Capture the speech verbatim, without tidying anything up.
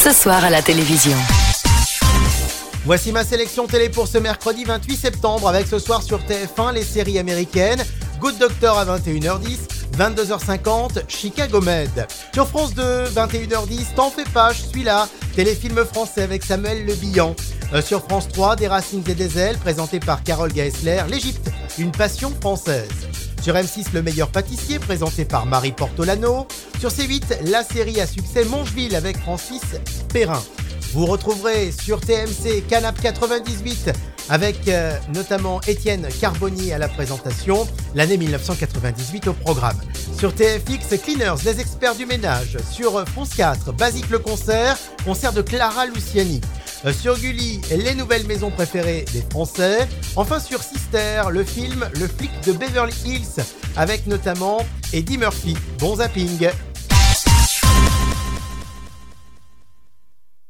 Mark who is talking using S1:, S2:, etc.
S1: ce soir à la télévision.
S2: Voici ma sélection télé pour ce mercredi vingt-huit septembre avec ce soir sur T F un les séries américaines. Good Doctor à vingt et une heures dix, vingt-deux heures cinquante, Chicago Med. Sur France deux, vingt et une heures dix, T'en fais pas, je suis là, téléfilm français avec Samuel Le Bihan. Euh, sur France trois, Des racines et des ailes, présenté par Carole Geisler, l'Égypte, une passion française. Sur M six, Le meilleur pâtissier, présenté par Marie Portolano. Sur C huit, la série à succès Mongeville avec Francis Perrin. Vous retrouverez sur T M C Canap quatre-vingt-dix-huit avec euh, notamment Étienne Carboni à la présentation, l'année dix-neuf cent quatre-vingt-dix-huit au programme. Sur T F X, Cleaners, les experts du ménage. Sur France quatre, Basique le concert, concert de Clara Luciani. Euh, sur Gulli, les nouvelles maisons préférées des Français. Enfin sur Sister, le film Le flic de Beverly Hills avec notamment Eddie Murphy. Bon zapping.